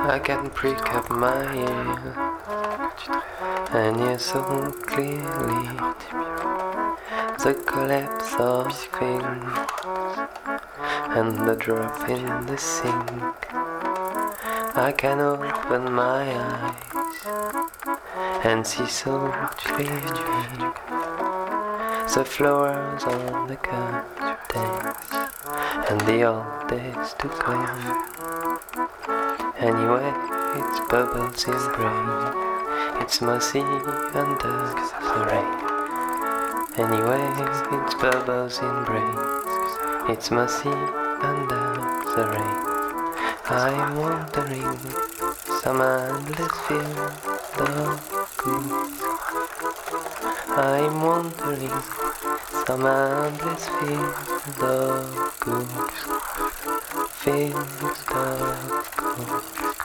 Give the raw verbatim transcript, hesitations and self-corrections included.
I can prick up my ear and hear so clearly the collapse of things and the drop in the sink. I can open my eyes and see so clearly the flowers on the curtains and the old days to come. Anyway, it's bubbles in brain, it's messy under the rain. Anyway, it's bubbles in brain, it's messy under the rain. I'm wandering some endless field of gold. I'm wandering some endless field of gold, field of gold.